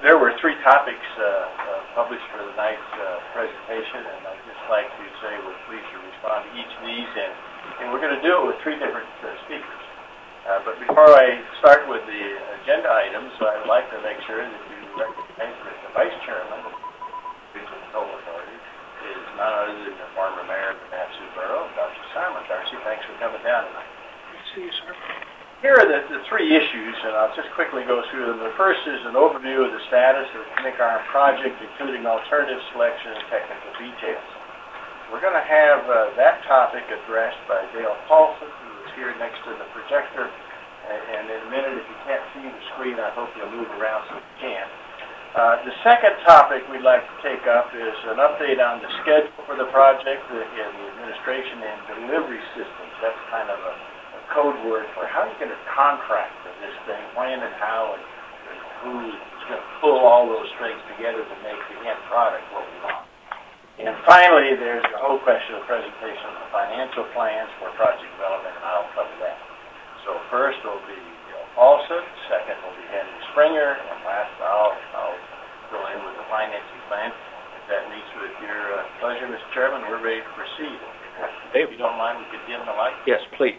There were three topics published for tonight's presentation, and I'd just like to say we're pleased to respond to each of these, and we're going to do it with three different speakers. But before I start with the agenda items, I'd like to make sure that you recognize that the Vice Chairman of the Toll Authority is none other than the former Mayor of the Mat-Su Borough, Darcy Simon. Darcy, thanks for coming down tonight. Good to see you, sir. Here are the three issues, and I'll just quickly go through them. The first is an overview of the status of the Knik Arm project, including alternative selection and technical details. We're going to have that topic addressed by Dale Paulson, who is here next to the projector. And in a minute, if you can't see the screen, I hope you'll move around so you can. The second topic we'd like to take up is an update on the schedule for the project and the administration and delivery systems. That's kind of a code word for how you're going to contract for this thing, when and how, and who is going to pull all those strings together to make the end product what we want. And finally, there's the whole question of presentation of the financial plans for project development, and I'll cover that. So first will be Paulson, second will be Henry Springer, and last I'll go in with the financing plan. If that meets with your pleasure, Mr. Chairman, we're ready to proceed. Dave, if you don't mind, we could dim the light? Yes, please.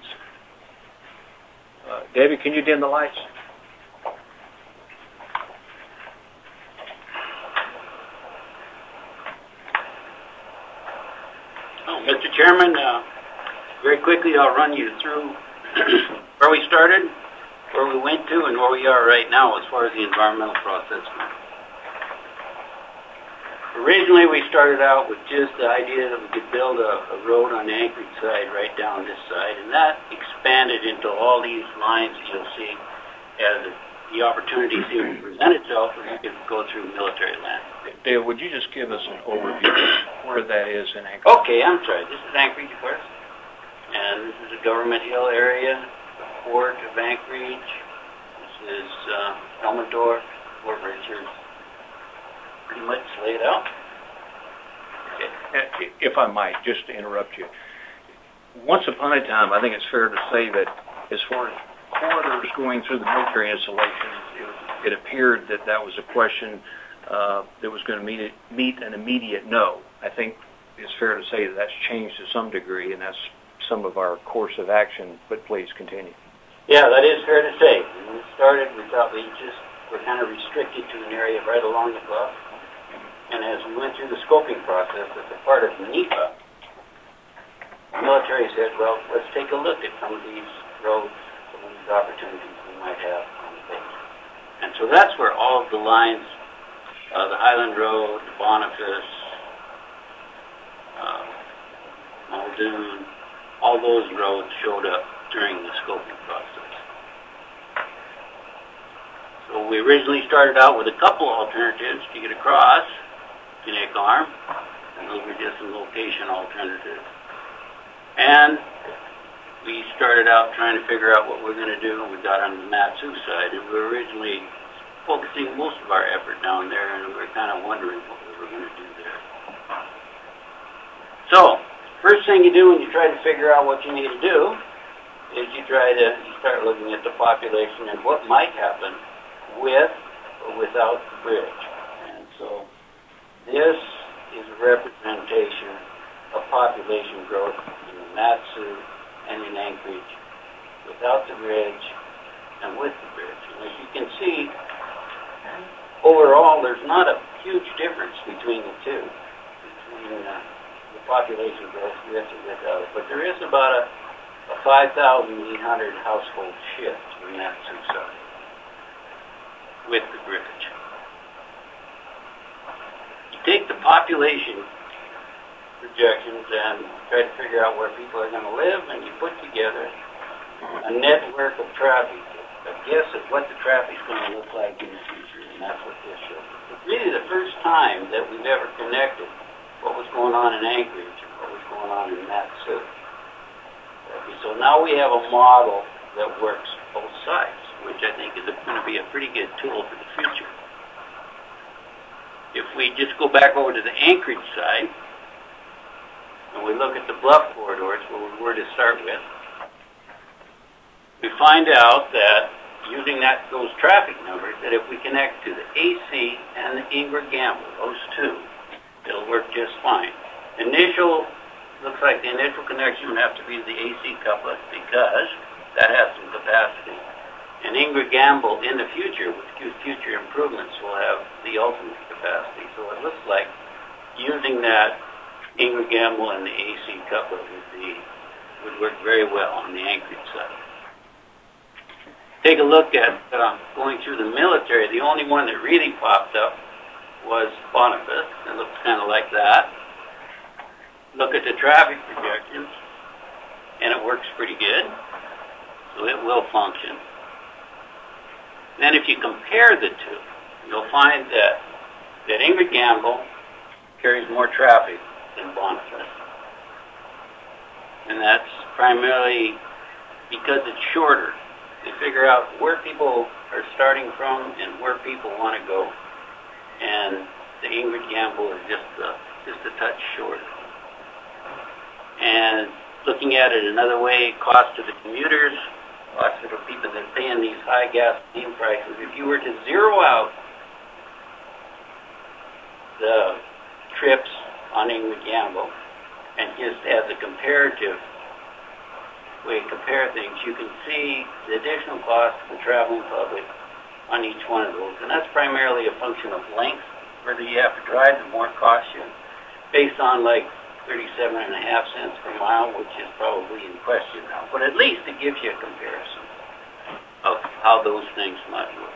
David, can you dim the lights? Oh, Mr. Chairman, very quickly I'll run you through where we started, where we went to, and where we are right now as far as the environmental process goes. Originally, we started out with just the idea that we could build a road on the Anchorage side right down this side, and that expanded into all these lines that you'll see as the opportunity seemed to present itself, and we could go through military land. Dale, would you just give us an overview of where that is in Anchorage? Okay, I'm sorry. This is Anchorage, of course, and this is a Government Hill area, the port of Anchorage. This is Elmendorf, Fort Richards. Pretty much laid out. Okay. If I might, just to interrupt you. Once upon a time, I think it's fair to say that as far as corridors going through the military installations, it appeared that that was a question that was going to meet an immediate no. I think it's fair to say that that's changed to some degree, and that's some of our course of action, but please continue. Yeah, that is fair to say. When we started, we thought we just were kind of restricted to an area right along the bluff. And as we went through the scoping process as a part of NEPA, the military said, well, let's take a look at some of these roads, some of these opportunities we might have on the base. And so that's where all of the lines, the Highland Road, the Boniface, Muldoon, all those roads showed up during the scoping process. So we originally started out with a couple alternatives to get across Knik Arm, and those were just some location alternatives. And we started out trying to figure out what we're going to do, and we got on the Mat-Su side, and we were originally focusing most of our effort down there, and we were kind of wondering what we were going to do there. So, first thing you do when you try to figure out what you need to do is you start looking at the population and what might happen with or without the bridge. And so this is a representation of population growth in the Mat-Su and in Anchorage without the bridge and with the bridge. And as you can see, overall there's not a huge difference between the two, between the population growth with or without it. But there is about a 5,800 household shift in Mat-Su side with the bridge. You take the population projections and try to figure out where people are going to live, and you put together a network of traffic, a guess at what the traffic is going to look like in the future, and that's what this shows. It's really the first time that we've ever connected what was going on in Anchorage and what was going on in Mat-Su. Okay, so now we have a model that works both sides, which I think is going to be a pretty good tool for the future. If we just go back over to the Anchorage side, and we look at the bluff corridors, where we were to start with, we find out that using those traffic numbers, that if we connect to the AC and the Ingrid Gamble, those two, it'll work just fine. Looks like the initial connection would have to be the AC couplet because that has some capacity. And Ingrid Gamble in the future, with future improvements, will have the ultimate capacity. So it looks like using that Ingrid Gamble and the AC couplet would work very well on the Anchorage side. Take a look at going through the military. The only one that really popped up was Boniface. It looks kind of like that. Look at the traffic projections, and it works pretty good. So it will function. Then if you compare the two, you'll find that Ingrid Gamble carries more traffic than Boniface. And that's primarily because it's shorter. They figure out where people are starting from and where people want to go. And the Ingrid Gamble is just a touch shorter. And looking at it another way, cost to the commuters, cost to the people that are paying these high gasoline prices. If you were to zero out the trips on Ingrid Gamble and just as a comparative way to compare things, you can see the additional cost to the traveling public on each one of those. And that's primarily a function of length. Further you have to drive, the more cost you, based on like 37.5 cents per mile, which is probably in question now. But at least it gives you a comparison of how those things might work.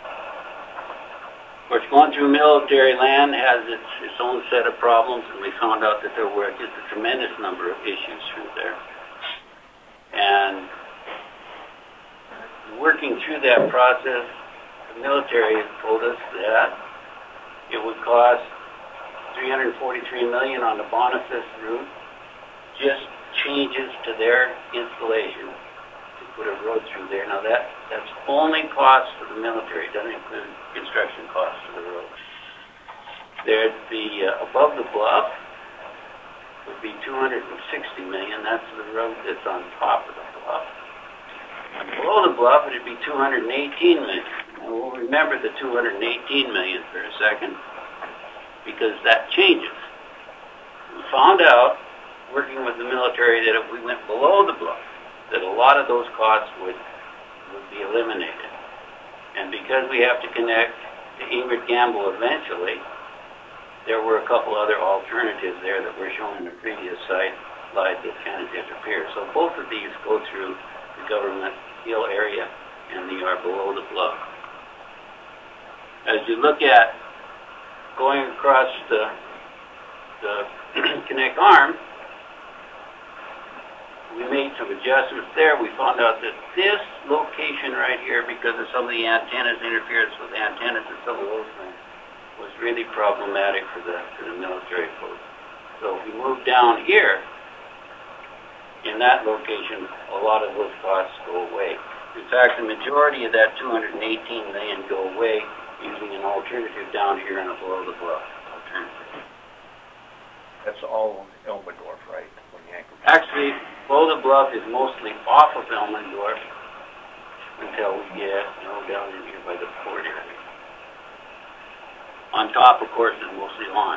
Of course, going through military land has its own set of problems, and we found out that there were just a tremendous number of issues through there. And working through that process, the military has told us that it would cost $343 million on the Boniface route, just changes to their installation to put a road through there. Now that's only cost to the military, doesn't include construction costs to the road. There'd be above the bluff would be $260 million. That's the road that's on top of the bluff. And below the bluff, it'd be $218 million. And we'll remember the $218 million for a second, because that changes. We found out, working with the military, that if we went below the bluff, that a lot of those costs would be eliminated. And because we have to connect to Ingrid Gamble eventually, there were a couple other alternatives there that were shown in the previous slide that kind of disappear. So both of these go through the government hill area, and they are below the bluff. As you look at going across the Connect Arm, we made some adjustments there. We found out that this location right here, because of some of the antennas, interference with antennas and some of those things, was really problematic for the military folks. So if we move down here, in that location, a lot of those costs go away. In fact, the majority of that $218 million go away using an alternative down here and a below-the-bluff alternative. That's all on Elmendorf, right? Actually, below-the-bluff is mostly off of Elmendorf until we get down in here by the port area. On top, of course, is mostly on.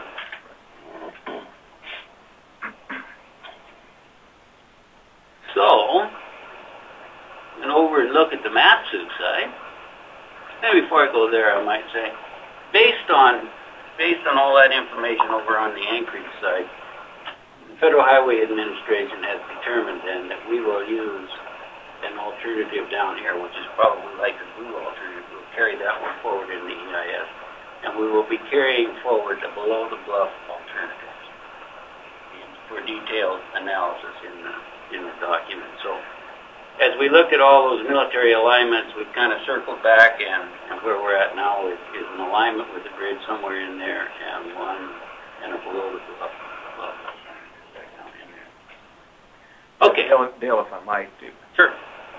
So, and over and look at the Mat-Su side. And before I go there, I might say, based on all that information over on the Anchorage side, the Federal Highway Administration has determined then that we will use an alternative down here, which is probably like the blue alternative. We'll carry that one forward in the EIS, and we will be carrying forward the below-the-bluff alternatives for detailed analysis in the document. So, as we looked at all those military alignments, we've kind of circled back, and where we're at now is an alignment with the grid somewhere in there, and one and a below-the-bluff back down in there. Okay. Dale, if I might, sure.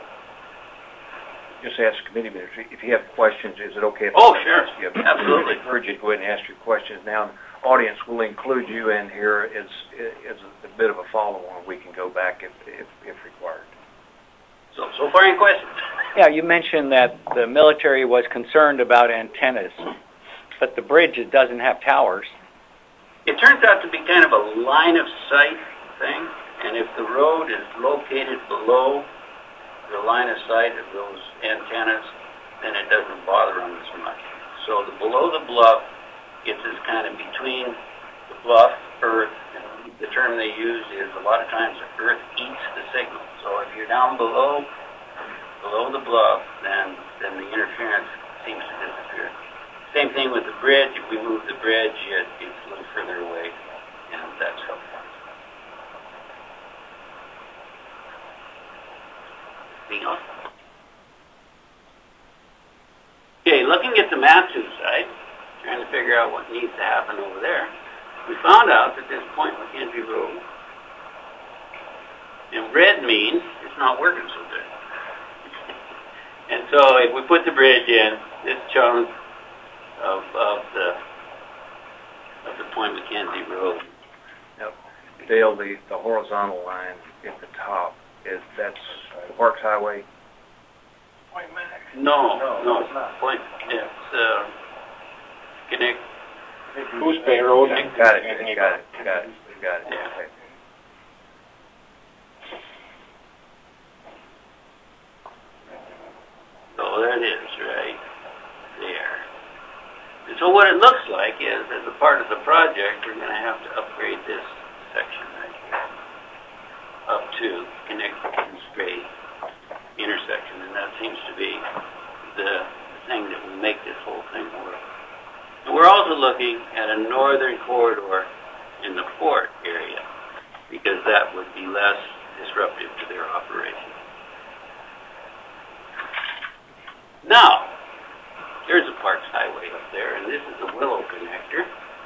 Just ask committee members, if you have questions, is it okay if sure. You Absolutely. I encourage you to go ahead and ask your questions now. The audience will include you in here as a bit of a follow-on. We can go back if required. So far, any questions? Yeah, you mentioned that the military was concerned about antennas, but the bridge, it doesn't have towers. It turns out to be kind of a line of sight thing, and if the road is located below the line of sight of those antennas, then it doesn't bother them as much. So below the bluff, it's just kind of between the bluff, earth, and the term they use is a lot of times the earth eats the signal. So if you're down below the bluff, then the interference seems to disappear. Same thing with the bridge. If we move the bridge, it's a little further away, and that's helpful. Anything else? Okay, looking at the Matsu side, trying to figure out what needs to happen over there, we found out that this Point McKenzie Road, in red means it's not working so good. And so if we put the bridge in, this chunk of the Point McKenzie Road. Now, Dale, the horizontal line at the top, that's Parks Highway? No, it's not. Point, it's connect. Goose Bay Road. Got it. Yeah. Okay. So there it is, right there. And so what it looks like is, as a part of the project, we're going to have to upgrade this section right here up to connect the Goose Bay intersection, and that seems to be the thing that will make this whole thing work. And we're also looking at a northern corridor in the port area, because that would be less disruptive to their operation. Now, there's a Parks Highway up there, and this is the Willow connector.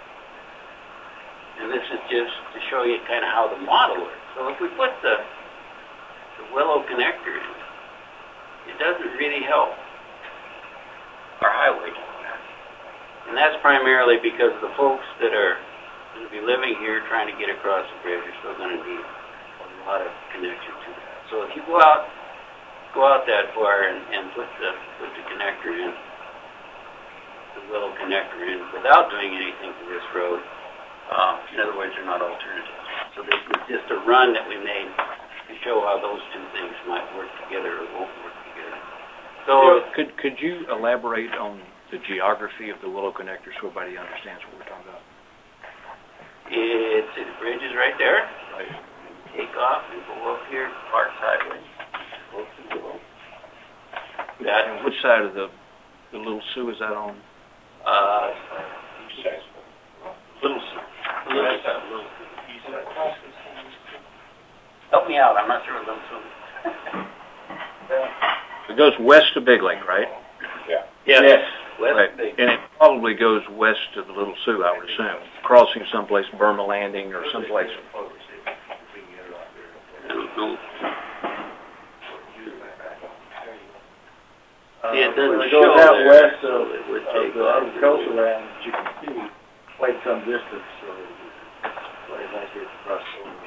And this is just to show you kind of how the model works. So if we put the Willow connector in, it doesn't really help our highway. And that's primarily because the folks that are going to be living here trying to get across the bridge are still going to need a lot of connection to that. So if you go out that far and put the connector in, the Willow connector in, without doing anything to this road, in other words, they're not alternatives. So this was just a run that we made to show how those two things might work together or won't work together. So could you elaborate on the geography of the Willow connector so everybody understands what we're talking about? The bridge is right there. Right. Take off and go up here to Parks Highway. Go to Willow. And which side of the Little Sioux is that on? Little Sioux. Help me out. I'm not sure what Little Sioux. It goes west of Big Lake, right? Yeah. Yes. West Right. Big. And it probably goes west of the Little Sioux, I would assume, crossing someplace, Burma Landing or someplace. I don't know. It doesn't show goes out there, west so of it would the take off. agricultural land, as you can see, quite some distance, so quite like it's across the road.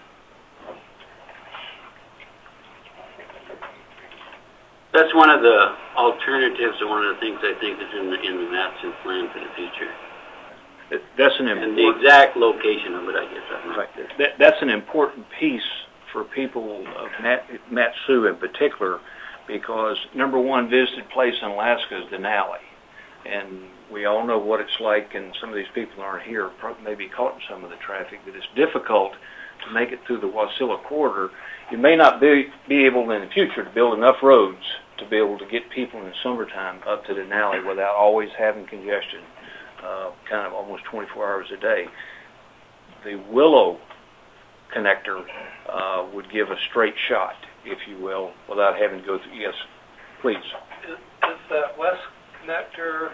That's one of the alternatives, or one of the things I think is in the Matsu plan for the future. That's an And the important. exact location of it, I guess I'm not Right. there. That's an important piece for people of Matsu in particular, because number one visited place in Alaska is Denali, and we all know what it's like, and some of these people aren't here, maybe caught in some of the traffic, that it's difficult to make it through the Wasilla corridor. You may not be able in the future to build enough roads to be able to get people in the summertime up to Denali without always having congestion, kind of almost 24 hours a day. The Willow connector would give a straight shot, if you will, without having to go through. Yes, please. Is that west connector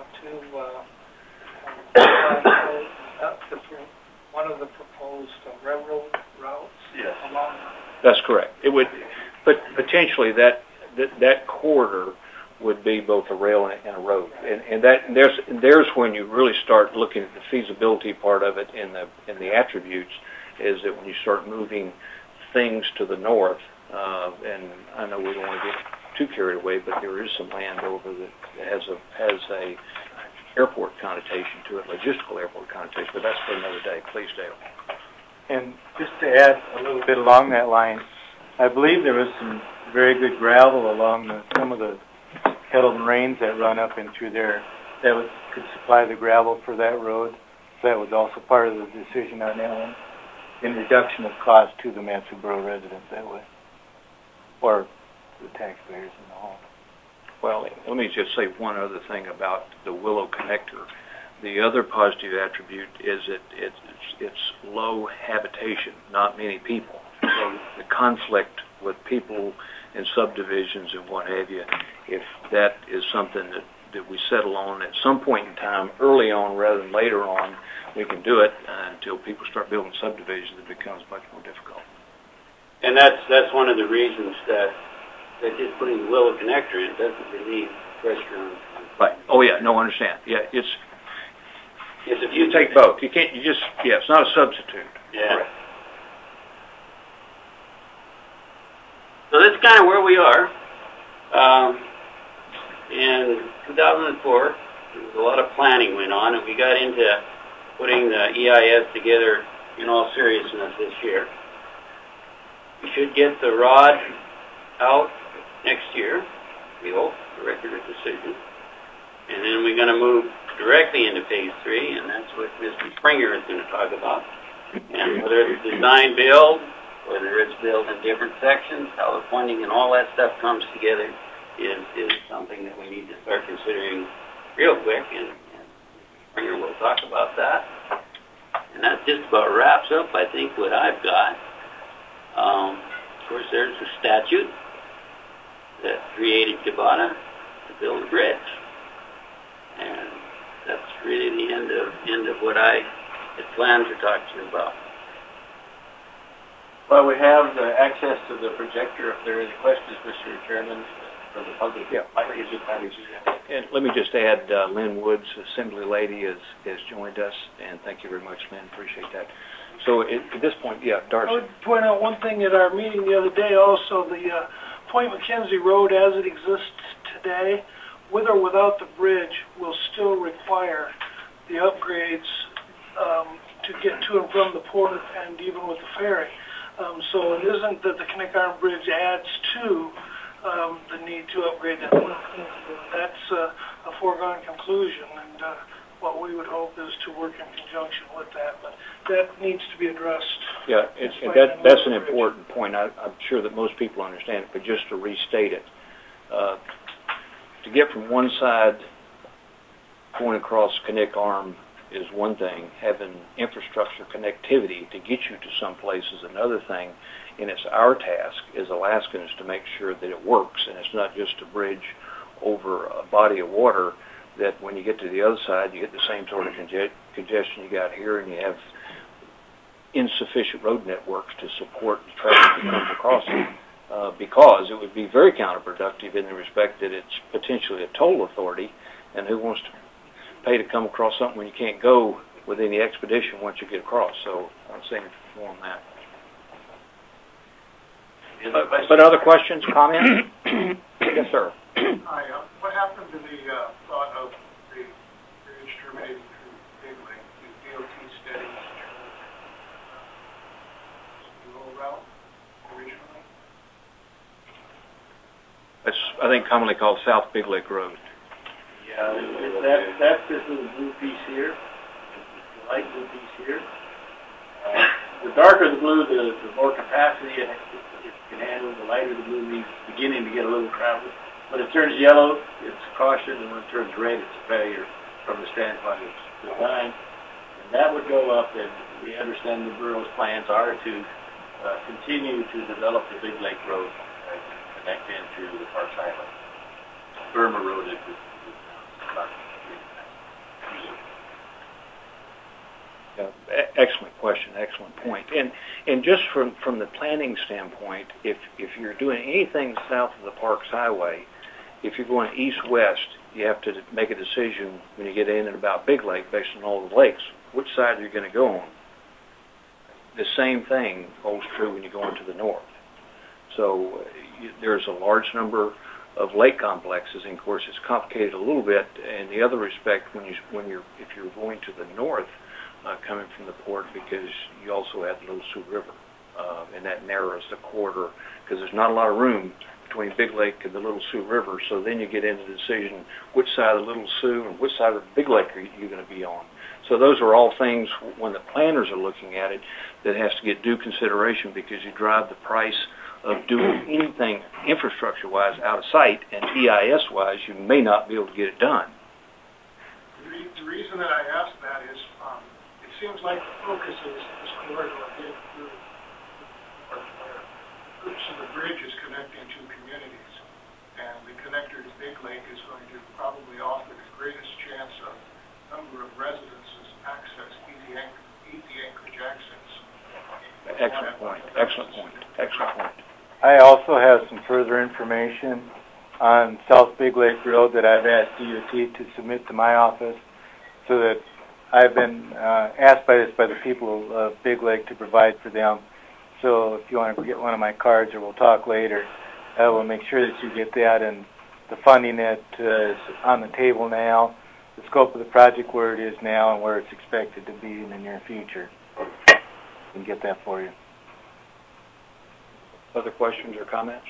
one of the proposed railroad routes? Yes. Along That's correct. It would, but potentially that corridor would be both a rail and a road, and there's when you really start looking at the feasibility part of it and the attributes, is that when you start moving things to the north And I know we don't want to get too carried away, but there is some land over that has a airport connotation to it, logistical airport connotation, but that's for another day. Please, Dale. And just to add a little bit along that line, I believe there was some very good gravel along some of the Kettle Moraines that run up and through there that could supply the gravel for that road. So that was also part of the decision on that one, in reduction of cost to the Mansfield residents that way, or the taxpayers in the home. Well, let me just say one other thing about the Willow Connector. The other positive attribute is that it's low habitation, not many people. So the conflict with people in subdivisions and what have you, if that is something that we settle on at some point in time, early on rather than later on, we can do it until people start building subdivisions. It becomes much more difficult. And that's one of the reasons that just putting the Willow Connector in doesn't relieve pressure on. Right. Oh yeah. No, I understand. Yeah, it's if you take both. You can't. It's not a substitute. Yeah. Correct. So that's kind of where we are. In 2004, there was a lot of planning went on, and we got into putting the EIS together in all seriousness this year. We should get the rod out next year, we hope, the record of decision. And then we're going to move directly into phase 3, and that's what Mr. Springer is going to talk about. And whether it's design build, whether it's built in different sections, how the funding and all that stuff comes together is something that we need to start considering real quick, and Springer will talk about that. And that just about wraps up, I think, what I've got. Of course, there's a statute that created Cabana to build a bridge. And that's really the end of what I had planned to talk to you about. Well, we have access to the projector. If there are any questions, Mr. Chairman, from the public, And let me just add, Lynn Woods, Assembly Lady, has joined us, and thank you very much, Lynn. Appreciate that. So at this point, yeah, Darcy. I would point out one thing at our meeting the other day also, the Point McKenzie Road as it exists today, with or without the bridge, will still require the upgrades to get to and from the port and even with the ferry. So it isn't that the Knik Arm Bridge adds to the need to upgrade that. That's a foregone conclusion, and what we would hope is to work in conjunction with that. But that needs to be addressed. Yeah, that's an important point. I'm sure that most people understand it, but just to restate it, to get from one side going across Knik Arm is one thing. Having infrastructure connectivity to get you to some place is another thing. And it's our task as Alaskans to make sure that it works, and it's not just a bridge over a body of water that when you get to the other side, you get the same sort of congestion you got here, and you have insufficient road networks to support the traffic that comes across it, because it would be very counterproductive in the respect that it's potentially a toll authority, and who wants to pay to come across something when you can't go with any expedition once you get across. So I'm saying more on that. But other questions, comments? Yes, sir. Hi. What happened to the thought of the bridge terminating through Big Lake? The DOT studies the old route originally? That's, I think, commonly called South Big Lake Road. Yeah, that's this little blue piece here, the light blue piece here. The darker the blue, the more capacity it can handle. The lighter the blue means beginning to get a little crowded. When it turns yellow, it's caution, and when it turns red, it's a failure from the standpoint of design. And that would go up, and we understand the borough's plans are to continue to develop the Big Lake Road and connect into the Parks Island. Burma Road is not Excellent question, excellent point. And just from the planning standpoint, if you're doing anything south of the Parks Highway, if you're going east-west, you have to make a decision when you get in and about Big Lake based on all the lakes, which side you're going to go on. The same thing holds true when you go into the north. So there's a large number of lake complexes, and of course it's complicated a little bit in the other respect if you're going to the north, coming from the port, because you also have the Little Sioux River, and that narrows the corridor because there's not a lot of room between Big Lake and the Little Sioux River. So then you get into the decision which side of the Little Sioux and which side of the Big Lake are you going to be on. So those are all things when the planners are looking at it that has to get due consideration, because you drive the price of doing anything infrastructure-wise out of sight, and EIS-wise, you may not be able to get it done. The reason that I asked that is it seems like the focus is this corridor getting through the purpose of the bridge is connecting two communities, and the connector to Big Lake is going to probably offer the greatest chance of number of residences access, easy anchorage access. Excellent point. Excellent point. Excellent point. I also have some further information on South Big Lake Road that I've asked DOT to submit to my office, so that I've been asked by the people of Big Lake to provide for them. So if you want to get one of my cards, or we'll talk later, I will make sure that you get that, and the funding that is on the table now, the scope of the project where it is now, and where it's expected to be in the near future. I can get that for you. Other questions or comments?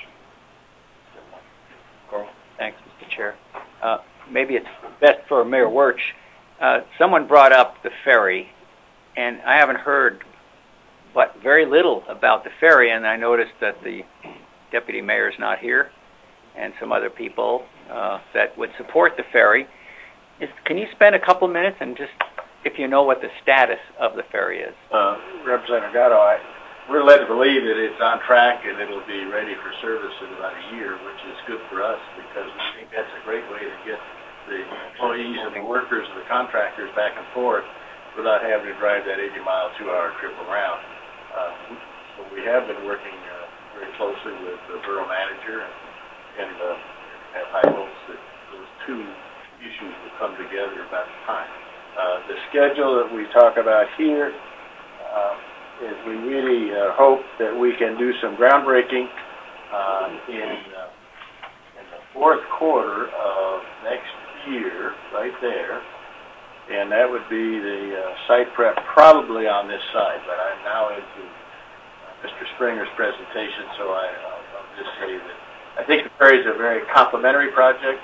Carl? Thanks, Mr. Chair. Maybe it's best for Mayor Wirtz. Someone brought up the ferry, and I haven't heard but very little about the ferry, and I noticed that the deputy mayor is not here, and some other people that would support the ferry. Can you spend a couple minutes and just, if you know what the status of the ferry is? Representative Gatto, we're led to believe that it's on track and it'll be ready for service in about a year, which is good for us, because we think that's a great way to get the employees and the workers and the contractors back and forth without having to drive that 80-mile, 2-hour trip around. So we have been working very closely with the borough manager and have high hopes that those two issues will come together about the time. The schedule that we talk about here is we really hope that we can do some groundbreaking in the fourth quarter of next year, right there, and that would be the site prep probably on this side, but I'm now into Mr. Springer's presentation, so I'll just say that I think the ferry is a very complimentary project.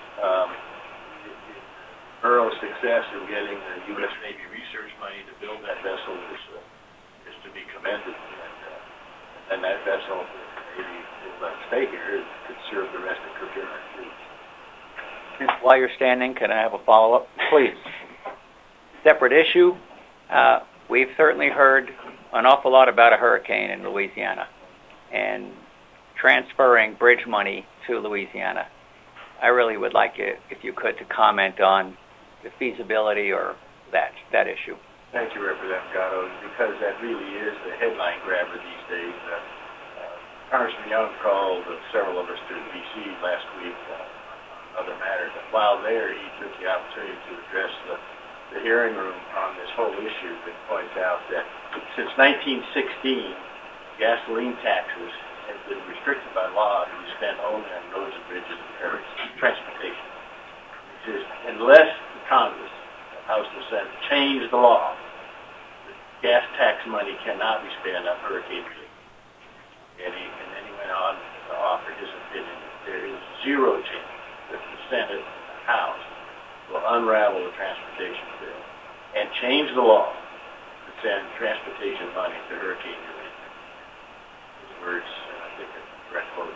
Borough's success in getting the U.S. Navy research money to build that vessel is to be commended, and that vessel, maybe let's stay here, could serve the rest of procurement too. While you're standing, can I have a follow-up? Please. Separate issue. We've certainly heard an awful lot about a hurricane in Louisiana and transferring bridge money to Louisiana. I really would like it, if you could, to comment on the feasibility or that issue. Thank you, Representative Gatto, because that really is the headline grabber these days. Congressman Young called several of us to D.C. last week on other matters. And while there, he took the opportunity to address the hearing room on this whole issue that points out that since 1916, gasoline taxes have been restricted by law to be spent only on roads and bridges and ferries, transportation. Which is, unless the Congress, the House and Senate, change the law, gas tax money cannot be spent on hurricane relief. And then he went on to offer his opinion that there is zero chance that the Senate and the House will unravel the transportation bill and change the law to send transportation money to hurricane relief. His words, I think, are direct quote.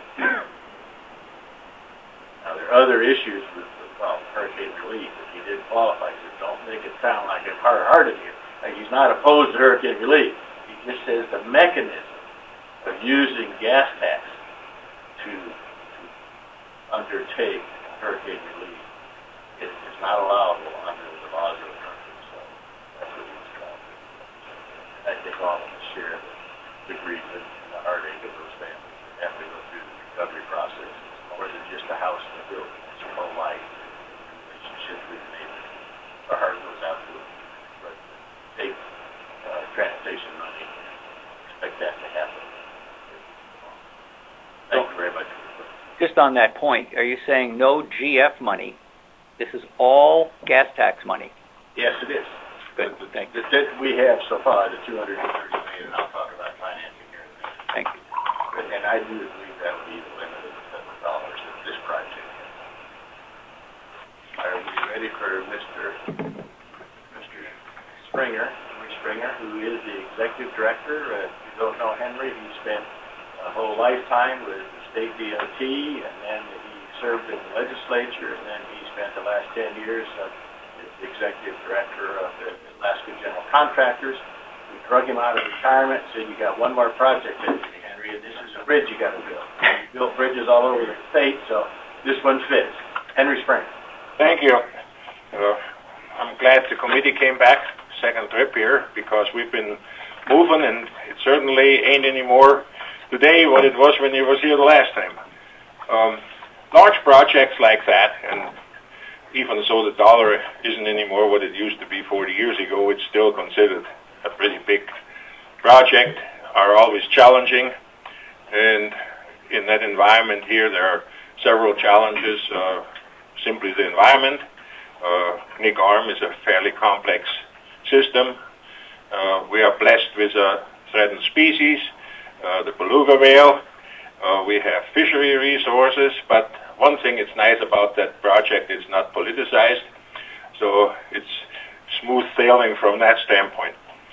Now, there are other issues with hurricane relief that he did qualify, so don't make it sound like I'm hard-hearted here. Like he's not opposed to hurricane relief. He just says the mechanism of using gas tax to undertake hurricane relief is not allowable under the laws of the country. So that's what he's trying to do. And I think all of us share the grief and the heartache of those families that have to go through the recovery process. It's more than just a house and a building. It's your whole life. Relationships with neighbors. Our heart goes out to them. But take transportation money and expect that to happen. just on that point, are you saying no GF money? This is all gas tax money? Yes, it is. Good, thank you. That we have so far, the $230 million, I'll talk about financing here in a minute. Thank you. And I do believe that would be the limit of the federal dollars that this project has. Are we ready for Mr. Springer, Henry Springer, who is the executive director? If you don't know Henry, he spent a whole lifetime with the state DOT, and then he served in the legislature, and then he spent the last 10 years as the executive director of the Alaska General Contractors. We drug him out of retirement and said, you got one more project in you, Henry, and this is a bridge you got to build. You built bridges all over the state, so this one fits. Henry Springer. Thank you. I'm glad the committee came back, second trip here, because we've been moving, and it certainly ain't anymore today what it was when you was here the last time. Large projects like that, and even so the dollar isn't anymore what it used to be 40 years ago, it's still considered a pretty big project, are always challenging, and in that environment here there are several challenges. Simply the environment. Knik Arm is a fairly complex system. We are blessed with a threatened species, the beluga whale. We have fishery resources, but one thing that's nice about that project is not politicized, so it's smooth sailing from that standpoint.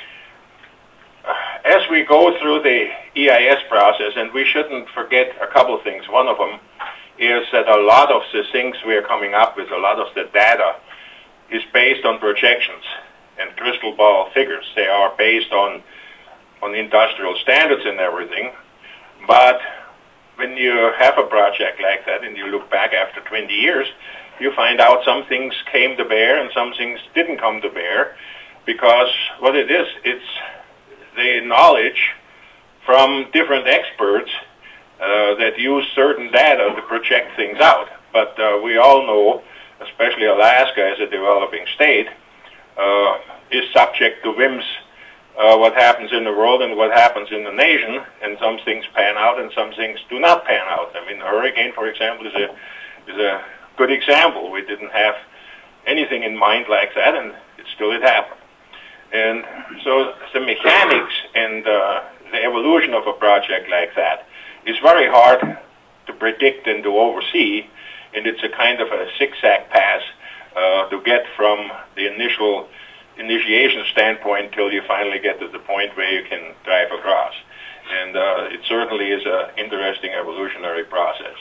As we go through the EIS process, and we shouldn't forget a couple of things. One of them is that a lot of the things we are coming up with, a lot of the data, is based on projections and crystal ball figures. They are based on industrial standards and everything, but when you have a project like that and you look back after 20 years, you find out some things came to bear and some things didn't come to bear, because what it is, it's the knowledge from different experts that use certain data to project things out. But we all know, especially Alaska as a developing state, is subject to whims, what happens in the world and what happens in the nation, and some things pan out and some things do not pan out. I mean, a hurricane, for example, is a good example. We didn't have anything in mind like that, and it happened. And so the mechanics and the evolution of a project like that is very hard to predict and to oversee, and it's a kind of a zigzag path to get from the initial initiation standpoint till you finally get to the point where you can drive across. And it certainly is an interesting evolutionary process.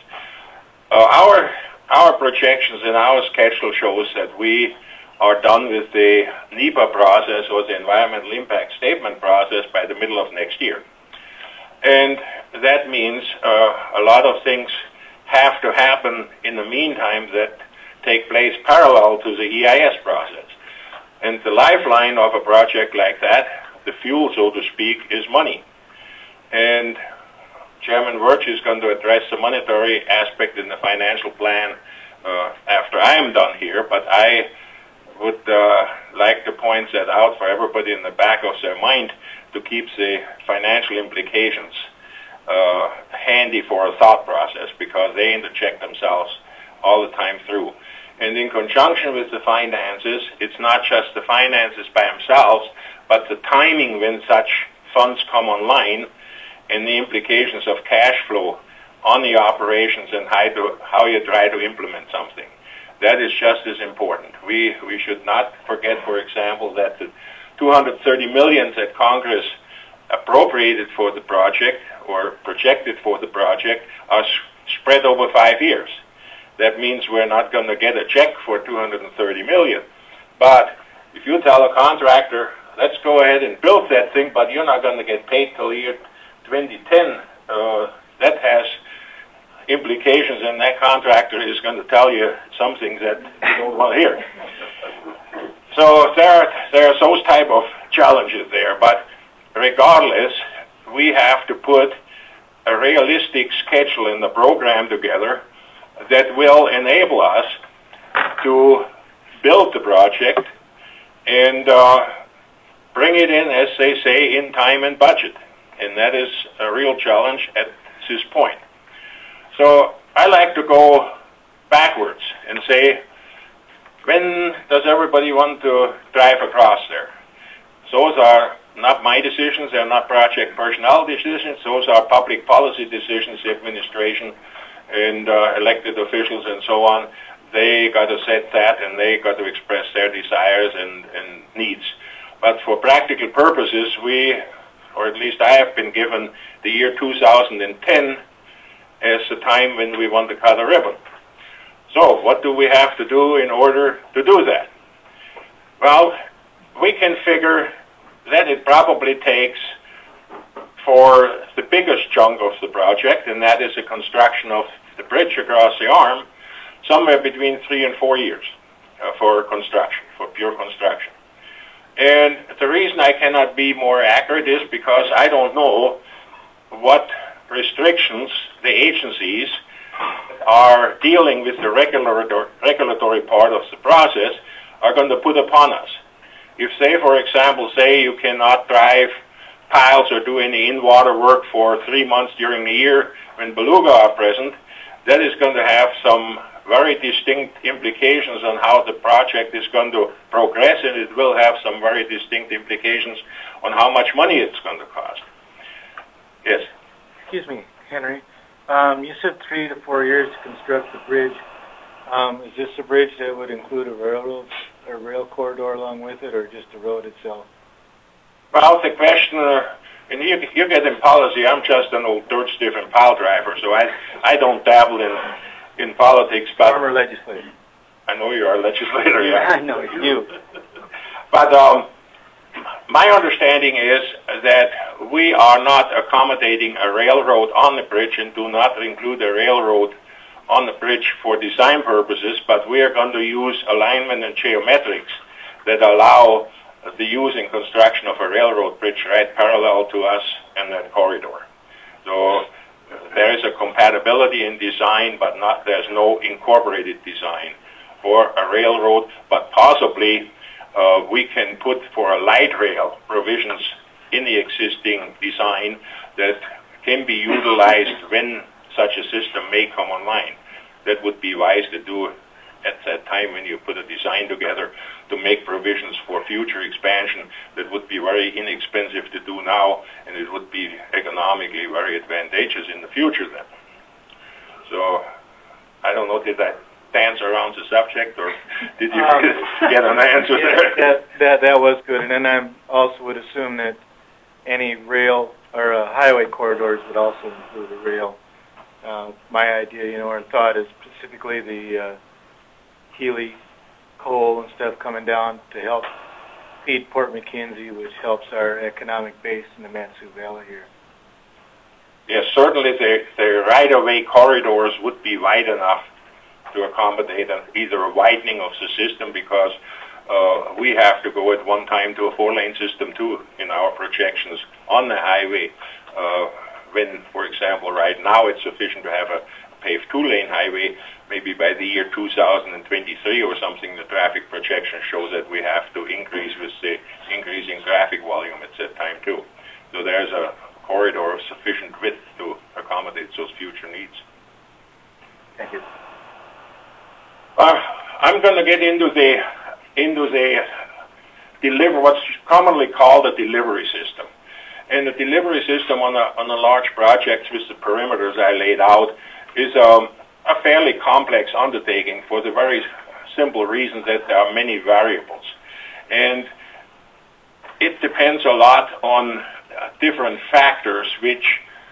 Our projections and our schedule shows that we are done with the NEPA process, or the Environmental Impact Statement process, by the middle of next year. And that means a lot of things have to happen in the meantime that take place parallel to the EIS process. And the lifeline of a project like that, the fuel, so to speak, is money. And Chairman Wirtz is going to address the monetary aspect in the financial plan after I am done here, but I would like to point that out for everybody in the back of their mind to keep the financial implications handy for a thought process, because they interject themselves all the time through. And in conjunction with the finances, it's not just the finances by themselves, but the timing when such funds come online and the implications of cash flow on the operations and how you try to implement something. That is just as important. We should not forget, for example, that the $230 million that Congress appropriated for the project or projected for the project are spread over 5 years. That means we're not going to get a check for $230 million. But if you tell a contractor, let's go ahead and build that thing, but you're not going to get paid till the year 2010, that has implications, and that contractor is going to tell you something that you don't want to hear. So there are those type of challenges there, but regardless, we have to put a realistic schedule in the program together that will enable us to build the project and bring it in, as they say, in time and budget. And that is a real challenge at this point. So I like to go backwards and say, when does everybody want to drive across there? Those are not my decisions, they're not project personnel decisions, those are public policy decisions, the administration and elected officials and so on. They got to set that and they got to express their desires and needs. But for practical purposes, we, or at least I have been given the year 2010 as the time when we want to cut a ribbon. So what do we have to do in order to do that? Well, we can figure that it probably takes, for the biggest chunk of the project, and that is the construction of the bridge across the Arm, somewhere between 3 and 4 years for construction, for pure construction. And the reason I cannot be more accurate is because I don't know what restrictions the agencies are dealing with the regulatory part of the process are going to put upon us. If they, for example, say you cannot drive piles or do any in-water work for 3 months during the year when beluga are present, that is going to have some very distinct implications on how the project is going to progress, and it will have some very distinct implications on how much money it's going to cost. Yes? Excuse me, Henry. You said 3 to 4 years to construct the bridge. Is this a bridge that would include a railroad, a rail corridor along with it, or just the road itself? Well, the question, and you get in policy, I'm just an old dirt stiff and pile driver, so I don't dabble in politics. But former legislator. I know you are a legislator, yeah. I know you. But my understanding is that we are not accommodating a railroad on the bridge and do not include a railroad on the bridge for design purposes, but we are going to use alignment and geometrics that allow the use and construction of a railroad bridge right parallel to us and that corridor. So there is a compatibility in design, but there's no incorporated design for a railroad, but possibly we can put for a light rail provisions in the existing design that can be utilized when such a system may come online. That would be wise to do at that time when you put a design together to make provisions for future expansion that would be very inexpensive to do now, and it would be economically very advantageous in the future then. So, I don't know, did I dance around the subject, or did you get an answer there? That was good, and then I also would assume that any rail or highway corridors would also include a rail. My idea, or thought is specifically the Healy coal and stuff coming down to help feed Port McKenzie, which helps our economic base in the Mat-Su Valley here. Yes, certainly the right-of-way corridors would be wide enough to accommodate either a widening of the system, because we have to go at one time to a 4-lane system too in our projections on the highway. When, for example, right now it's sufficient to have a paved 2-lane highway, maybe by the year 2023 or something, the traffic projections show that we have to increase with the increasing traffic volume at that time too. So there's a corridor of sufficient width to accommodate those future needs. Thank you. I'm going to get into the what's commonly called a delivery system. And the delivery system on a large project with the perimeters I laid out is a fairly complex undertaking for the very simple reason that there are many variables. And it depends a lot on different factors which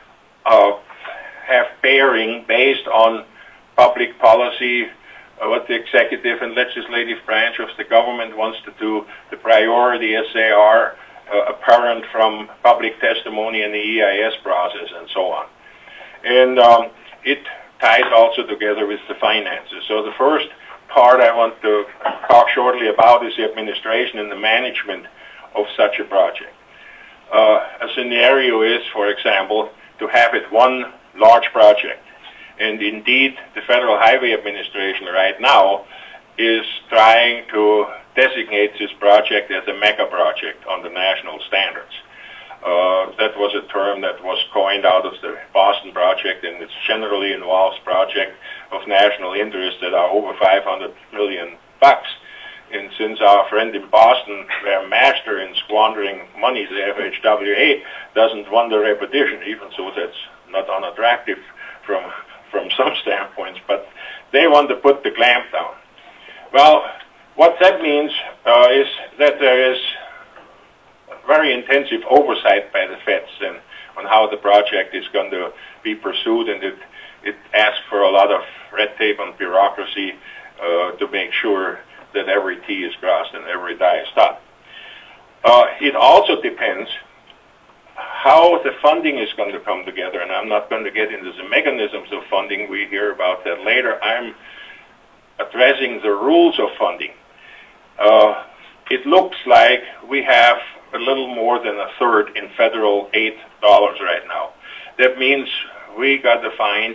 have bearing based on public policy, what the executive and legislative branch of the government wants to do, the priority as they are apparent from public testimony in the EIS process and so on. And it ties also together with the finances. So the first part I want to talk shortly about is the administration and the management of such a project. A scenario is, for example, to have it one large project. And indeed, the Federal Highway Administration right now is trying to designate this project as a mega project on the national standards. That was a term that was coined out of the Boston Project, and it generally involves projects of national interest that are over $500 million. And since our friend in Boston, their master in squandering money, the FHWA, doesn't want the repetition, even so that's not unattractive from some standpoints, but they want to put the clamp down. Well, what that means is that there is very intensive oversight by the feds and on how the project is going to be pursued, and it asks for a lot of red tape and bureaucracy to make sure that every T is crossed and every I is dotted. It also depends how the funding is going to come together, and I'm not going to get into the mechanisms of funding. We hear about that later. I'm addressing the rules of funding. It looks like we have a little more than a third in federal aid dollars right now. That means we got to find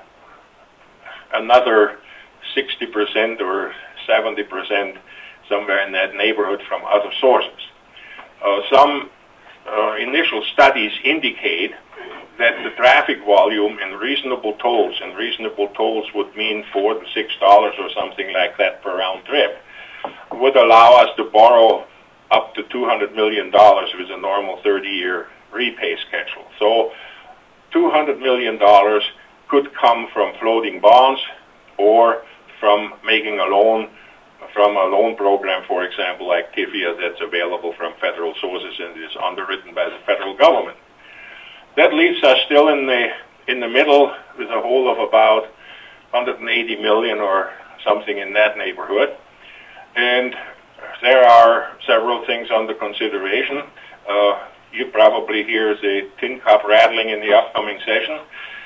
another 60% or 70%, somewhere in that neighborhood, from other sources. Some initial studies indicate that the traffic volume and reasonable tolls would mean $4 to $6 or something like that per round trip, would allow us to borrow up to $200 million with a normal 30-year repay schedule. So $200 million could come from floating bonds or from making a loan from a loan program, for example, like TIFIA, that's available from federal sources and is underwritten by the federal government. That leaves us still in the middle with a hole of about 180 million or something in that neighborhood. And there are several things under consideration. You probably hear the tin cup rattling in the upcoming session.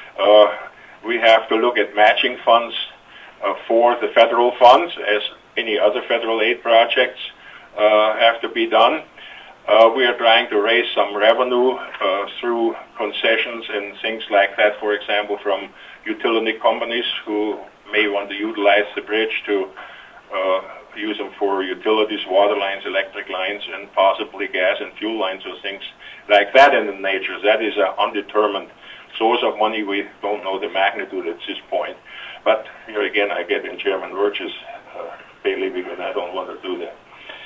We have to look at matching funds for the federal funds, as any other federal aid projects have to be done. We are trying to raise some revenue through concessions and things like that, for example, from utility companies who may want to utilize the bridge to use them for utilities, water lines, electric lines, and possibly gas and fuel lines or things like that in the nature. That is an undetermined source of money. We don't know the magnitude at this point. But here again, I get in Chairman Wirch's bailiwick, and I don't want to do that.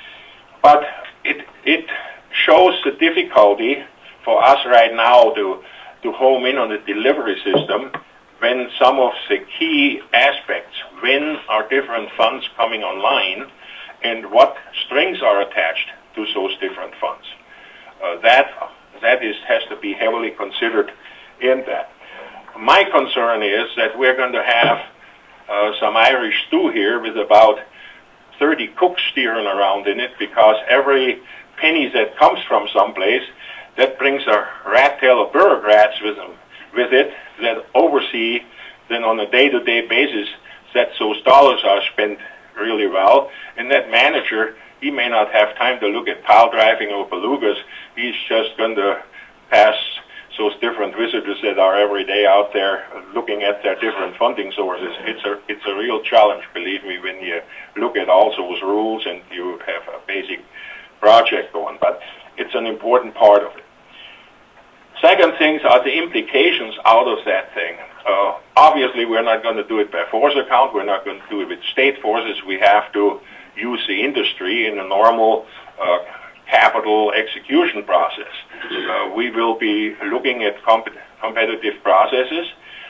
But it shows the difficulty for us right now to home in on the delivery system when some of the key aspects, when are different funds coming online, and what strings are attached to those different funds. That has to be heavily considered in that. My concern is that we're going to have some Irish stew here with about 30 cooks steering around in it, because every penny that comes from someplace, that brings a rat tail of bureaucrats with it that oversee then on a day-to-day basis that those dollars are spent really well. And that manager, he may not have time to look at pile driving or belugas. He's just going to pass those different visitors that are every day out there looking at their different funding sources. It's a real challenge, believe me, when you look at all those rules and you have a basic project going. But it's an important part of it. Second things are the implications out of that thing. Obviously, we're not going to do it by force account. We're not going to do it with state forces. We have to use the industry in a normal capital execution process. We will be looking at competitive processes.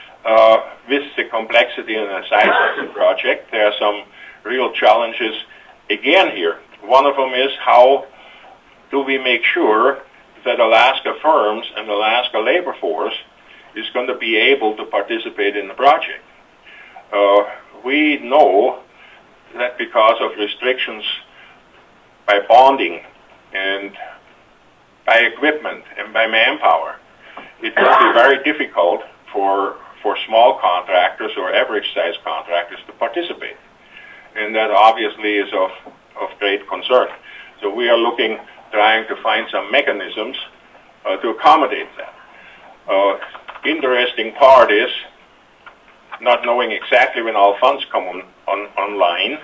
With the complexity and the size of the project, there are some real challenges again here. One of them is, how do we make sure that Alaska firms and Alaska labor force is going to be able to participate in the project? We know that because of restrictions by bonding and by equipment and by manpower, it will be very difficult for small contractors or average-sized contractors to participate. And that obviously is of great concern. So we are trying to find some mechanisms to accommodate that. Interesting part is not knowing exactly when all funds come online.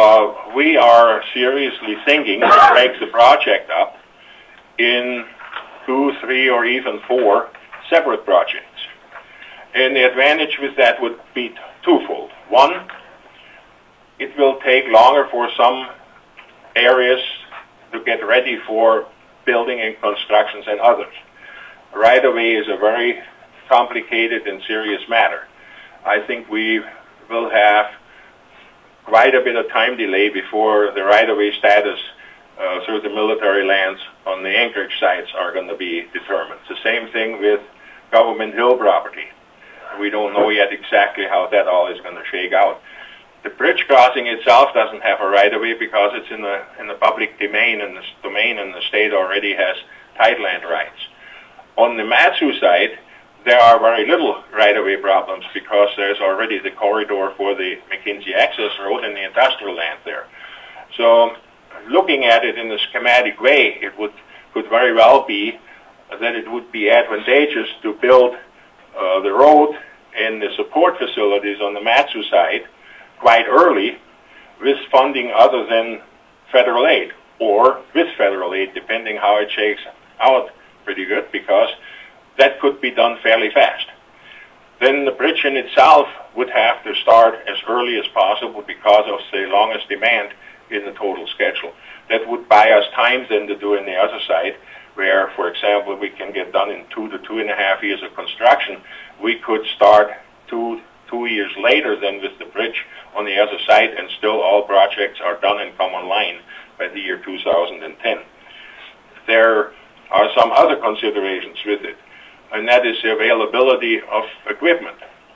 We are seriously thinking to break the project up in 2, 3, or even 4 separate projects. And the advantage with that would be twofold. One, it will take longer for some areas to get ready for building and constructions than others. Right-of-way is a very complicated and serious matter. I think we will have quite a bit of time delay before the right-of-way status through the military lands on the Anchorage sites are going to be determined. It's the same thing with Government Hill property. We don't know yet exactly how that all is going to shake out. The bridge crossing itself doesn't have a right-of-way because it's in the public domain, and the state already has title land rights. On the Mat-Su side, there are very little right-of-way problems because there's already the corridor for the McKinsey access road and the industrial land there. So, looking at it in a schematic way, it could very well be that it would be advantageous to build the road and the support facilities on the Mat-Su side quite early with funding other than federal aid, or with federal aid, depending how it shakes out pretty good, because that could be done fairly fast. Then the bridge in itself would have to start as early as possible because of the longest demand in the total schedule. That would buy us time then to do in the other side, where, for example, we can get done in 2 to 2.5 years of construction. We could start two years later than with the bridge on the other side, and still all projects are done and come online by the year 2010. There are some other considerations with it, and that is the availability of equipment.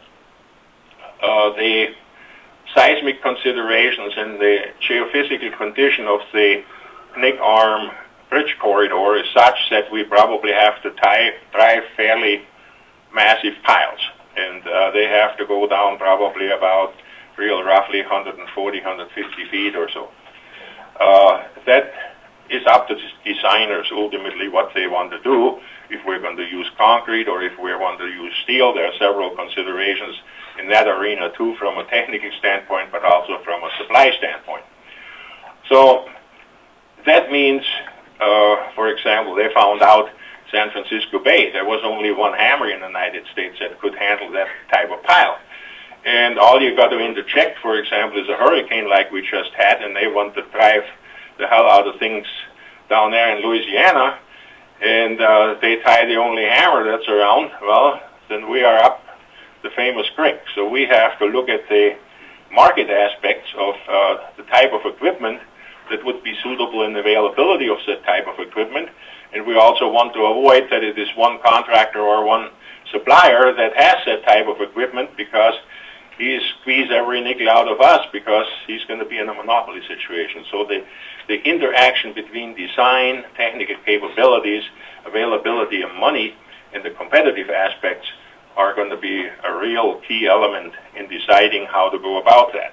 The seismic considerations and the geophysical condition of the Knik Arm bridge corridor is such that we probably have to drive fairly massive piles, and they have to go down probably about roughly 140, 150 feet or so. That is up to designers ultimately what they want to do. If we're going to use concrete or if we want to use steel, there are several considerations in that arena too, from a technical standpoint, but also from a supply standpoint. So that means, for example, they found out San Francisco Bay, there was only one hammer in the United States that could handle that type of pile. And all you got to interject, for example, is a hurricane like we just had, and they want to drive the hell out of things down there in Louisiana, and they tie the only hammer that's around, well, then we are up the famous creek. So we have to look at the market aspects of the type of equipment that would be suitable in availability of that type of equipment, and we also want to avoid that it is one contractor or one supplier that has that type of equipment, because he squeezes every nickel out of us because he's going to be in a monopoly situation. So the interaction between design, technical capabilities, availability of money, and the competitive aspects are going to be a real key element in deciding how to go about that.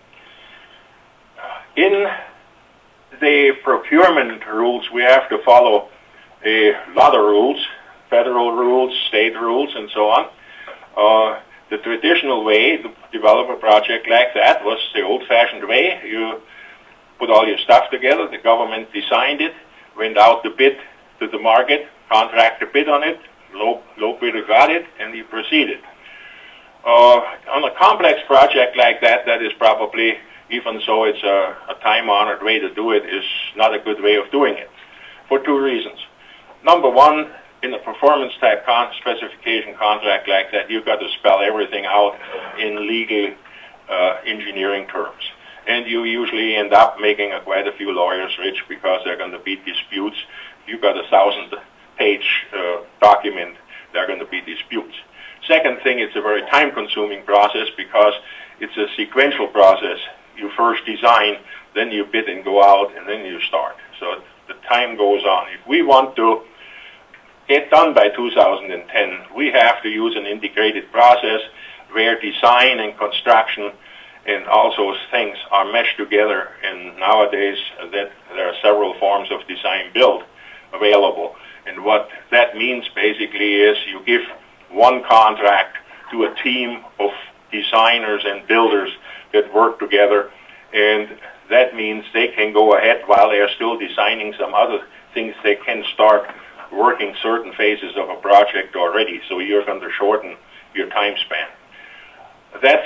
In the procurement rules, we have to follow a lot of rules, federal rules, state rules, and so on. The traditional way to develop a project like that was the old-fashioned way. You put all your stuff together, the government designed it, went out to bid to the market, contractor bid on it, low bidder got it, and you proceeded. On a complex project like that, that is probably, even so it's a time-honored way to do it, is not a good way of doing it, for two reasons. Number one, in a performance type specification contract like that, you've got to spell everything out in legal engineering terms. And you usually end up making quite a few lawyers rich because they're going to be disputes. You've got a 1,000-page document, there are going to be disputes. Second thing, it's a very time-consuming process because it's a sequential process. You first design, then you bid and go out, and then you start. So the time goes on. If we want to get done by 2010, we have to use an integrated process where design and construction and all those things are meshed together, and nowadays that there are several forms of design build available. And what that means basically is you give one contract to a team of designers and builders that work together, and that means they can go ahead while they are still designing some other things. They can start working certain phases of a project already, so you're going to shorten your time span. That's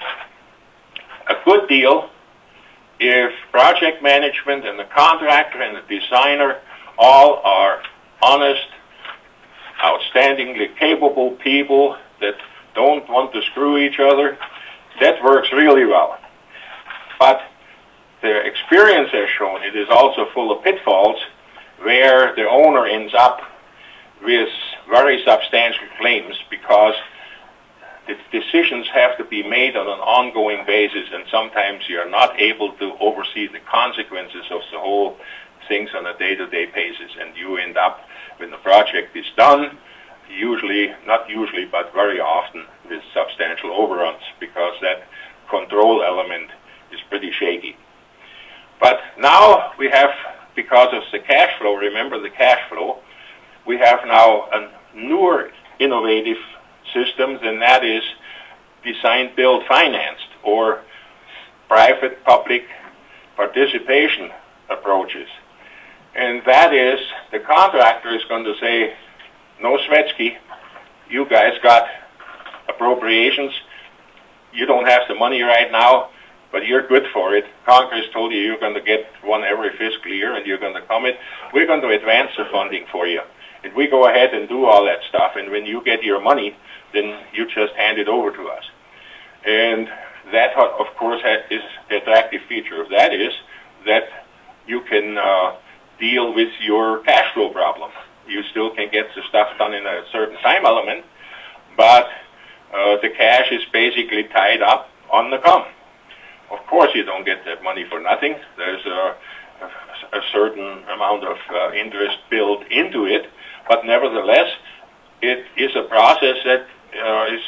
a good deal if project management and the contractor and the designer all are honest, outstandingly capable people that don't want to screw each other. That works really well. But the experience has shown it is also full of pitfalls where the owner ends up with very substantial claims because the decisions have to be made on an ongoing basis, and sometimes you're not able to oversee the consequences of the whole things on a day-to-day basis, and you end up, when the project is done, not usually, but very often, with substantial overruns, because that control element is pretty shaky. But now we have, because of the cash flow, remember the cash flow, we have now a newer innovative systems, and that is design, build, financed, or private-public participation approaches. And that is, the contractor is going to say, no, Svetsky, you guys got appropriations, you don't have the money right now, but you're good for it. Congress told you you're going to get one every fiscal year, and you're going to commit. We're going to advance the funding for you. And we go ahead and do all that stuff, and when you get your money, then you just hand it over to us. And that, of course, is the attractive feature of that is that you can deal with your cash flow problem. You still can get the stuff done in a certain time element, but the cash is basically tied up on the come. Of course, you don't get that money for nothing. There's a certain amount of interest built into it, but nevertheless, it is a process that is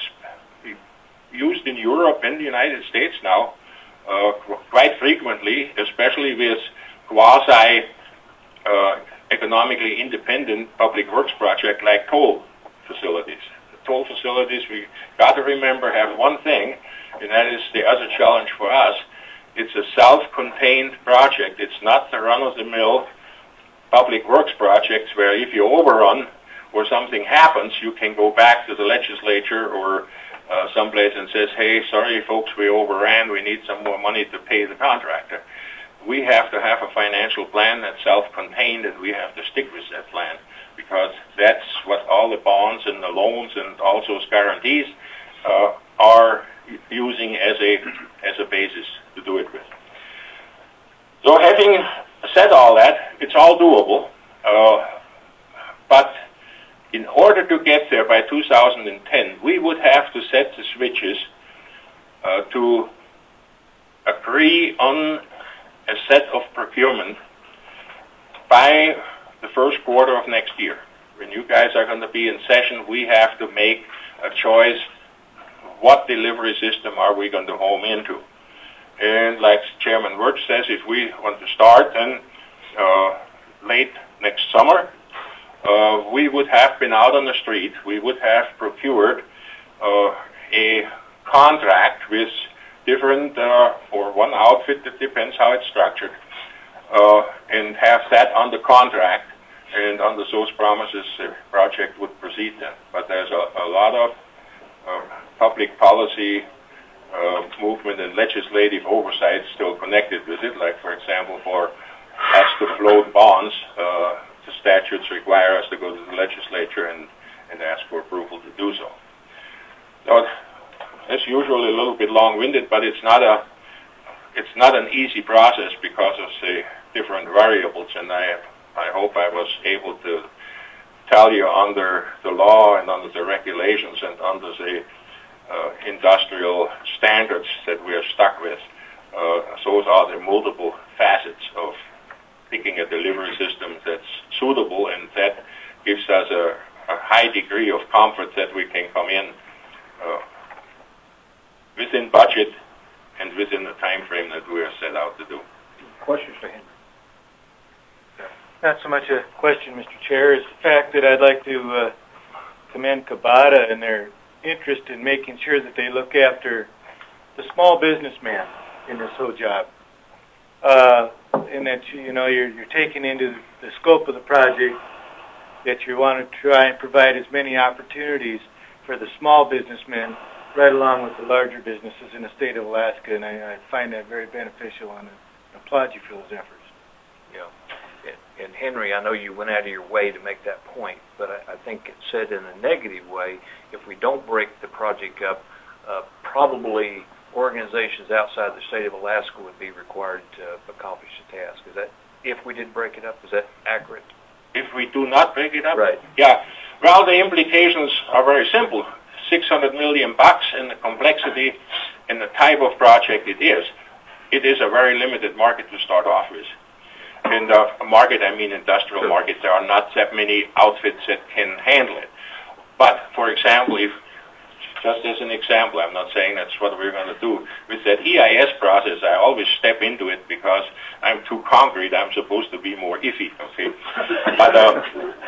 used in Europe and the United States now quite frequently, especially with quasi-economically independent public works projects like toll facilities. The toll facilities, we got to remember, have one thing, and that is the other challenge for us. It's a self-contained project. It's not the run-of-the-mill public works projects where if you overrun or something happens, you can go back to the legislature or someplace and says, hey, sorry folks, we overran, we need some more money to pay the contractor. We have to have a financial plan that's self-contained, and we have to stick with that plan because that's what all the bonds and the loans and also guarantees are using as a basis to do it with. So having said all that, it's all doable, but in order to get there by 2010, we would have to set the switches to agree on a set of procurement by the first quarter of next year. When you guys are going to be in session, we have to make a choice. What delivery system are we going to home into? And like Chairman Wirtz says, if we want to start then late next summer, we would have been out on the street. We would have procured a contract with different, or one outfit, that depends how it's structured, and have that on the contract, and under those promises the project would proceed then. But there's a lot of public policy movement and legislative oversight still connected with it, like for example for us to float bonds, the statutes require us to go to the legislature and ask for approval to do so. So it's usually a little bit long-winded, but it's not an easy process because of the different variables, and I hope I was able to tell you under the law and under the regulations and under the industrial standards that we are stuck with. Those are the multiple facets of picking a delivery system that's suitable, and that gives us a high degree of comfort that we can come in within budget and within the time frame that we are set out to do. Questions for him? Not so much a question, Mr. Chair, as the fact that I'd like to commend Cabada and their interest in making sure that they look after the small businessman in this whole job. And that, you're taking into the scope of the project that you want to try and provide as many opportunities for the small businessmen right along with the larger businesses in the state of Alaska, and I find that very beneficial and applaud you for those efforts. Yeah. And Henry, I know you went out of your way to make that point, but I think it's said in a negative way. If we don't break the project up, probably organizations outside the state of Alaska would be required to accomplish the task. Is that, if we did break it up, is that accurate? If we do not break it up? Right. Yeah. Well, the implications are very simple. $600 million and the complexity and the type of project it is a very limited market to start off with. And a market, I mean industrial market. There are not that many outfits that can handle it. But, for example, just as an example, I'm not saying that's what we're going to do. With that EIS process, I always step into it because I'm too concrete. I'm supposed to be more iffy, okay? But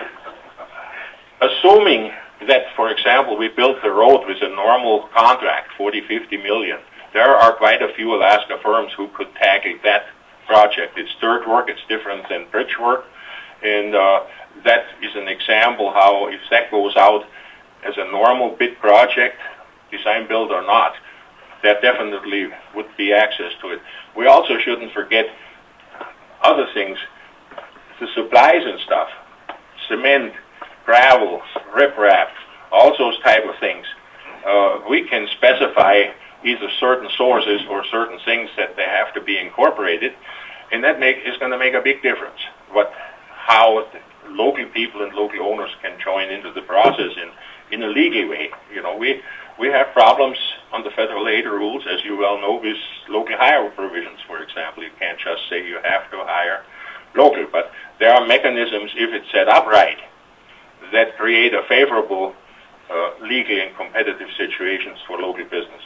assuming that, for example, we built the road with a normal contract, 40, 50 million, there are quite a few Alaska firms who could tackle that project. It's dirt work. It's different than bridge work. And that is an example how if that goes out as a normal bid project, design build or not, there definitely would be access to it. We also shouldn't forget other things, the supplies and stuff, cement, gravel, riprap, all those type of things. We can specify either certain sources or certain things that they have to be incorporated, and that is going to make a big difference. How local people and local owners can join into the process in a legal way. You know, we have problems on the federal aid rules, as you well know, with local hire provisions, for example. You can't just say you have to hire local, but there are mechanisms, if it's set up right, that create a favorable legal and competitive situations for local businesses.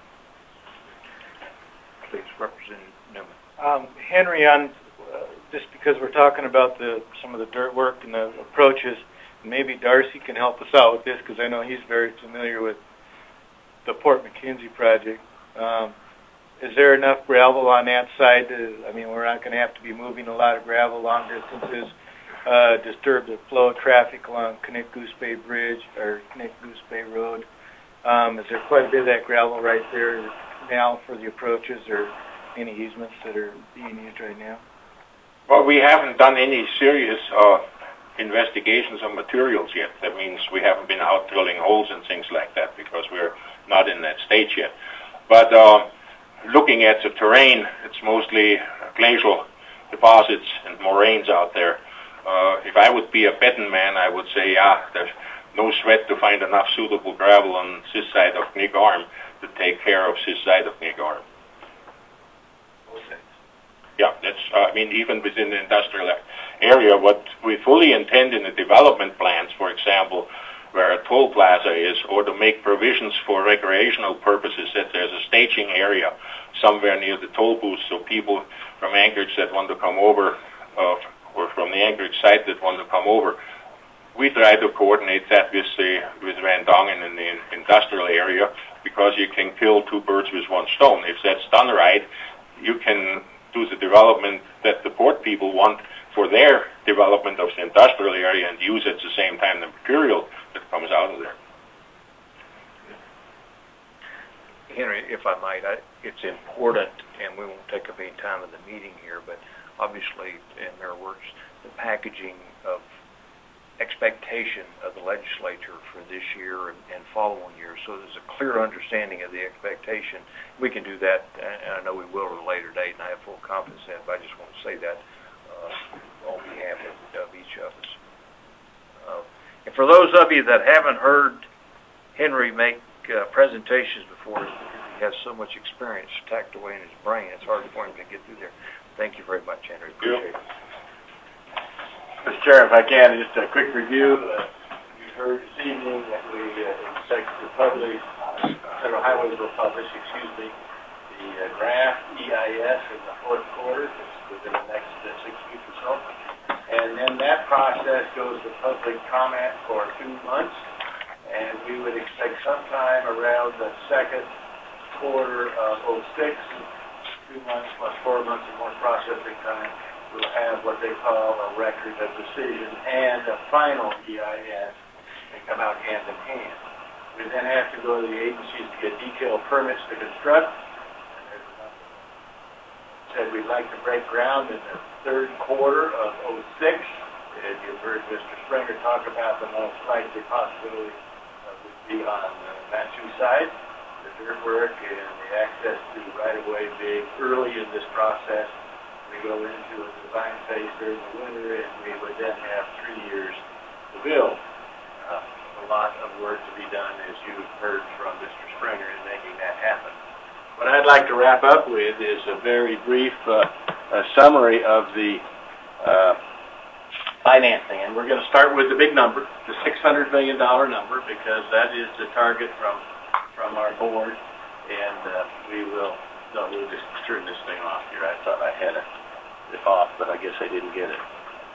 Please, Representative Newman. Henry, just because we're talking about some of the dirt work and the approaches, maybe Darcy can help us out with this because I know he's very familiar with the Port McKenzie project. Is there enough gravel on that side? We're not going to have to be moving a lot of gravel long distances, disturb the flow of traffic along Knik Goose Bay Bridge or Knik Goose Bay Road. Is there quite a bit of that gravel right there now for the approaches or any easements that are being used right now? Well, we haven't done any serious investigations of materials yet. That means we haven't been out drilling holes and things like that because we're not in that stage yet. But looking at the terrain, it's mostly glacial deposits and moraines out there. If I would be a betting man, I would say, there's no sweat to find enough suitable gravel on this side of Knik Arm to take care of this side of Knik Arm. Yeah, that's, even within the industrial area, what we fully intend in the development plans, for example, where a toll plaza is, or to make provisions for recreational purposes, that there's a staging area somewhere near the toll booth, so people from Anchorage that want to come over, or from the Anchorage site that want to come over, we try to coordinate that with Van Dongen in the industrial area, because you can kill two birds with one stone. If that's done right, you can do the development that the port people want for their development of the industrial area and use at the same time the material that comes out of there. Henry, if I might, it's important, and we won't take up any time in the meeting here, but obviously in Mayor Wirtz, the packaging of expectation of the legislature for this year and following years, so there's a clear understanding of the expectation. We can do that, and I know we will at a later date, and I have full confidence in it, but I just want to say that on behalf of each of us. And for those of you that haven't heard Henry make presentations before, because he has so much experience tacked away in his brain, it's hard for him to get through there. Thank you very much, Henry. Appreciate it. Mr. Chair, if I can, just a quick review. You heard this evening that we expect to publish, Federal Highways will publish, the draft EIS in the fourth quarter, within the next 6 weeks or so. And then that process goes to public comment for 2 months, and we would expect sometime around the second quarter of 2006, 2 months plus 4 months of more processing time, we'll have what they call a record of decision and a final EIS. They come out hand in hand. We then have to go to the agencies to get detailed permits to construct. Said we'd like to break ground in the third quarter of '06. As you've heard Mr. Springer talk about, the most likely possibility would be on the Matsu side. The dirt work and the access to right-of-way being early in this process. We go into a design phase during the winter, and we would then have 3 years to build. A lot of work to be done, as you've heard from Mr. Springer, in making that happen. What I'd like to wrap up with is a very brief summary of the financing. And we're going to start with the big number, the $600 million number, because that is the target from our board. And we'll just turn this thing off here. I thought I had it off, but I guess I didn't get it.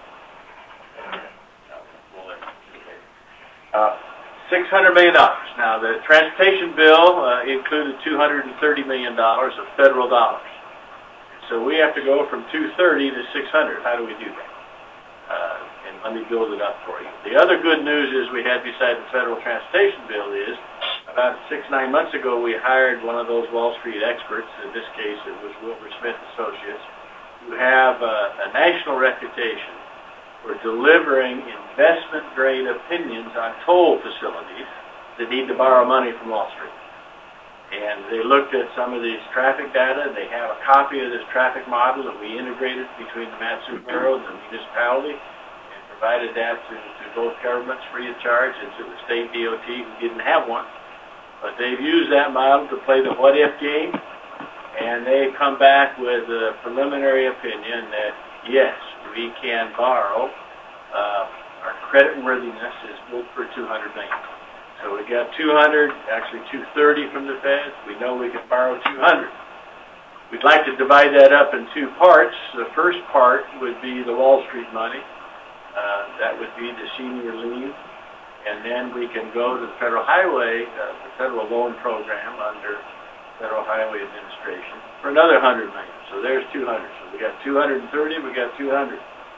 $600 million. Now, the transportation bill included $230 million of federal dollars. So we have to go from 230 to 600. How do we do that? And let me build it up for you. The other good news is we had beside the federal transportation bill is about 6-9 months ago we hired one of those Wall Street experts. In this case, it was Wilbur Smith Associates, who have a national reputation for delivering investment-grade opinions on toll facilities that need to borrow money from Wall Street. And they looked at some of these traffic data. They have a copy of this traffic model that we integrated between the Matsu Borough and the municipality and provided that to both governments free of charge and to the state DOT who didn't have one. But they've used that model to play the what-if game, and they've come back with a preliminary opinion that, yes, we can borrow. Our creditworthiness is built for $200 million. So we got 200, actually 230 from the feds. We know we can borrow 200. We'd like to divide that up in two parts. The first part would be the Wall Street money. That would be the senior lien. And then we can go to the Federal Highway, the federal loan program under Federal Highway Administration for another $100 million. So there's 200. So we got 230, we got 200.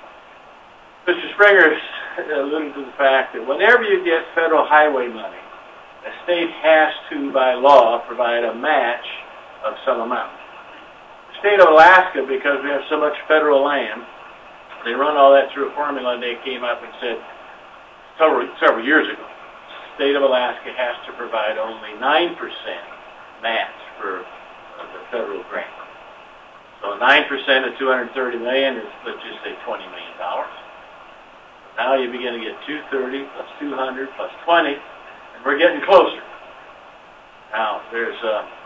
Mr. Springer alluded to the fact that whenever you get federal highway money, a state has to, by law, provide a match of some amount. The state of Alaska, because we have so much federal land, they run all that through a formula, and they came up and said several years ago, the state of Alaska has to provide only 9% match for the federal grant. So 9% of $230 million is, let's just say, $20 million. Now you begin to get 230 plus 200 plus 20, and we're getting closer. Now there's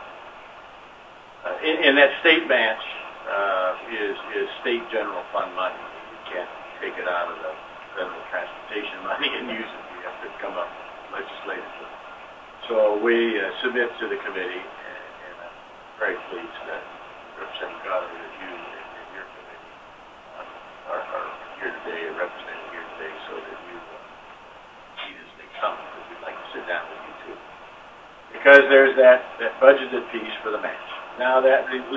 in that state match is state general fund money. You can't take it out of the federal transportation money and use it. You have to come up legislatively. So we submit to the committee, and I'm very pleased that Representative Goddard, that you and your committee are here today and representing here today, so that you see this thing coming, because we'd like to sit down with you too. Because there's that budgeted piece for the match. Now that